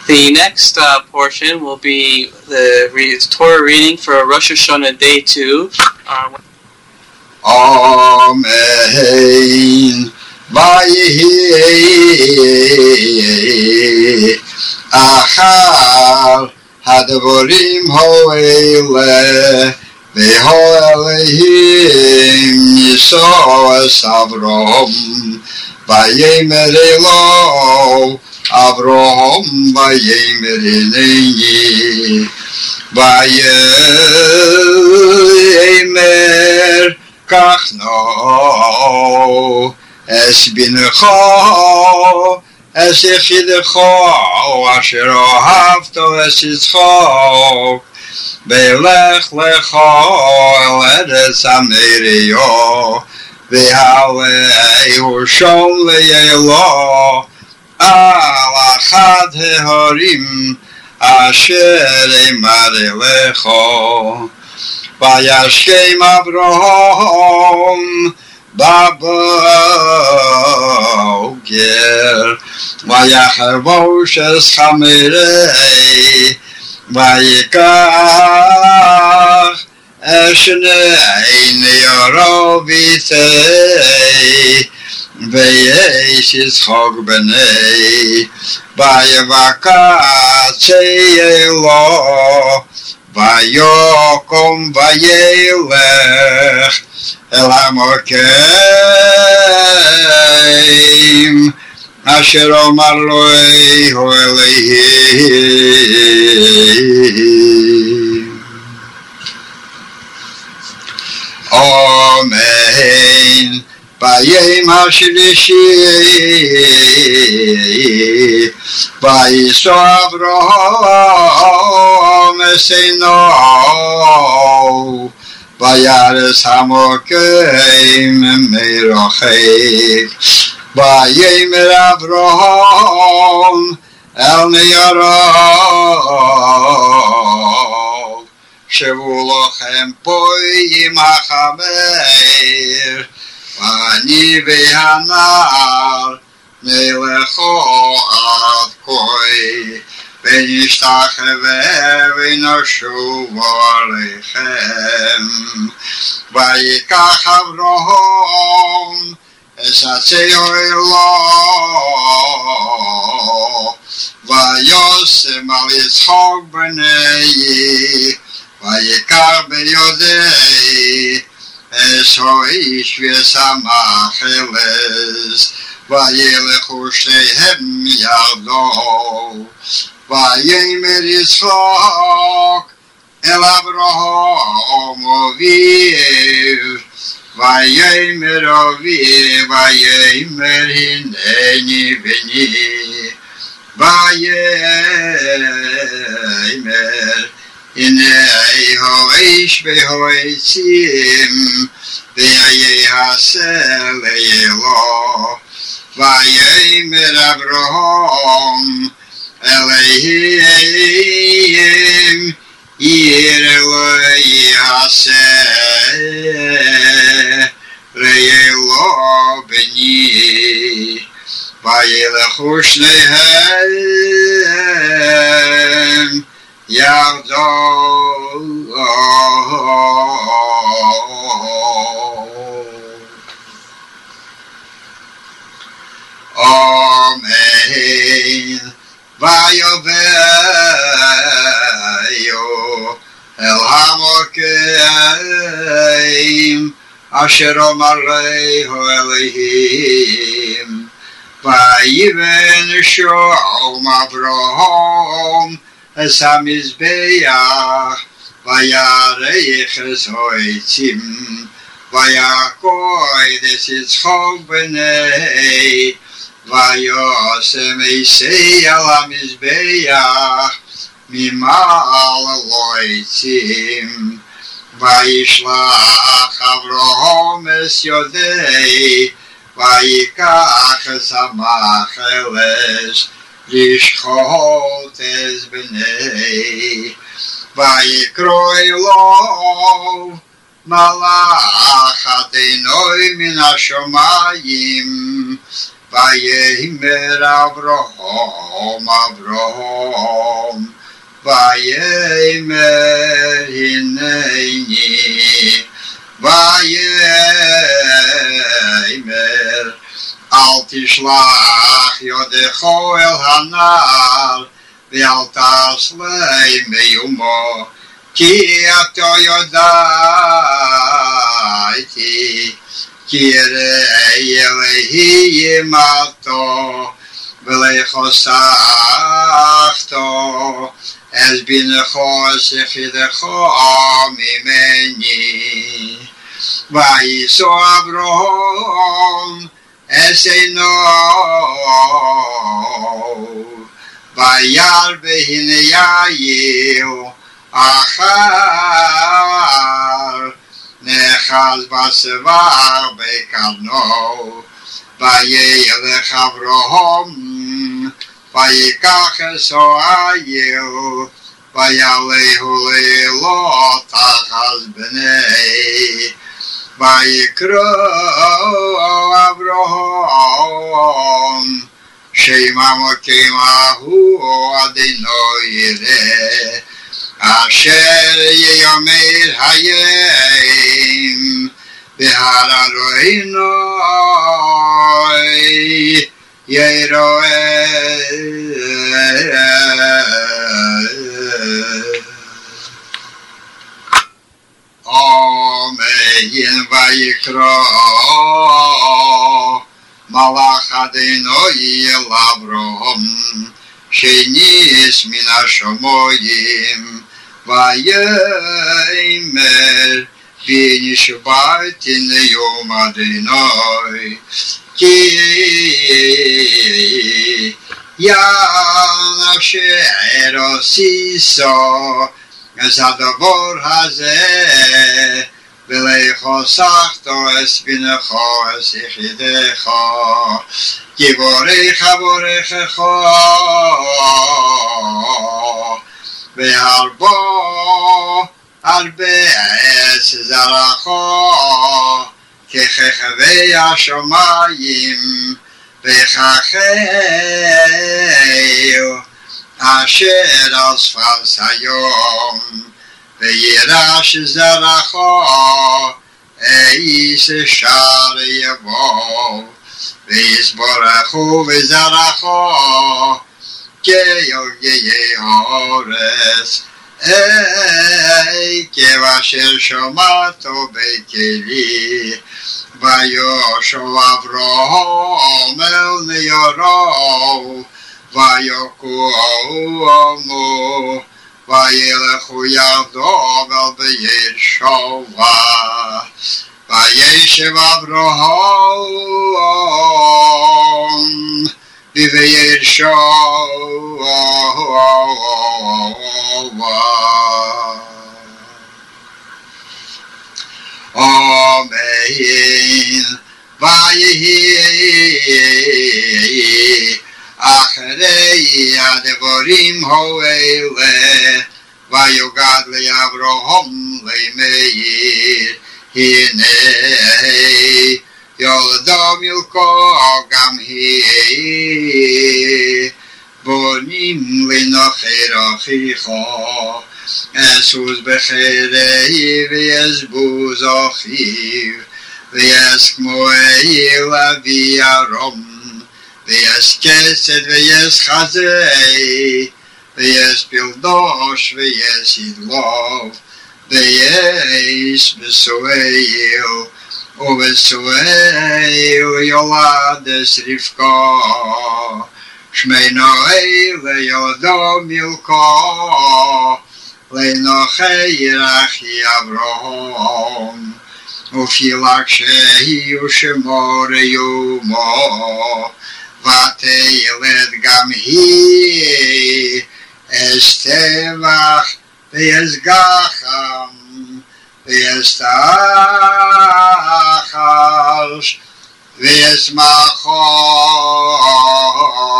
The next portion will be the Torah reading for Rosh Hashanah Day 2. Amen. Vayihi achar hadvorim ho'ele veho Elohim Yisos Avrom vayemer elo Avrom vayemer hineni vayemer kachno es binecho es yechidecho asher ohavto es yitzchok velech lecho el eretz hamerio ve'alehu shom le'elo al achad hehorim asher emar elecho vayashem Avraham בבוקר ויחבוש את חמרי ויקח את שני נערו ביתי ויש יצחק בני ויבקש אלו ויקום וילך אל המוקים אשר אמר לו אלוהים. אמן. ביום השלישי וישא אברהם אסינו וירס המוקים מרחק ויאמר אברהם אל נעריו שבו לכם פה עם החבר ואני והנער נלכו עד כה ונשתחווה ונשוב עליכם ויקח אברהם את עצי אוהלו וישם על יצחק בני ויקח בידי את האיש ושמח אלס וילכו שניהם יחדיו ויאמר יצחק אל אברהם אביו ויאמר אביו ויאמר הנני בני ויאמר הנה האיש בהעצים ויעשה לאלוה ויאמר אברהם אלוהים עיר לא יעשה לאלוה בני וילכו שניהם יחדיו. אמן. ויובאו אל המוקים אשר אמר לו אלוהים ויבן שום אברהם את המזבח ויערך את העצים ויעקוד את יצחק בני וישם עשי על המזבח ממעל העצים וישלח אברהם את ידי ויקח את המחלש לשחוט את בני ויקרא אלוהו מלאך אדוני מן השמיים ויאמר אברהם ויאמר הנני ויאמר אל תשלח ידך אל הנער ואל תעשה מיומו כי אתה ידעתי כי ראי אלוהי עמתו ולא חסכתו אז בנך יחידך ממני ויישא אברהם את עינו וירא והנה יעל אחר נחז בצוואר בקרנו וילך אברהם ויקח את העיל ויעלהו לילות תחת בני ויקרא אברהם שם אלוקים ההוא אדוני יראה אשר יאמר היום בהר אלוהינו יראה אמן ויקרא מלאך אדוני אל אברהם שניס מן השמיים ויאמר ונשבעתי ליום אדוני כי ים אשר עשיסו אז הדבר הזה ולא חסכתו את בנך את יחידך כי בורך בורכך והרבה הרבה את זרעך ככוכבי השמים וכחול אשר על שפת הים וירש זרעך איש אשר יבוא ויסבורכו וזרעך כיוגי הארץ עקב אשר שמעתו בקולי וישוב אברהם אל נערו ויקומו וילכו יחדיו אל באר שבע וישב אברהם בבאר שבע אמן ויהי אחרי הדברים האלה ויוגד לאברהם למאיר הנה יולדה מלכו גם היא בונים לנחר אחיך אסוס בחירי ויסבוז אחיו ויס כמו אל אבי ארום ויש כסד ויש חזי ויש פלדוש ויש ידלוב ויש בסואל ובסואל יולדת רבקה שמנו וילדו מלכו לנחר אחי אברהם ופילק שהיא ושמור יומו ותלד גם היא אשתבח ויסגחם ויסתחש וישמחו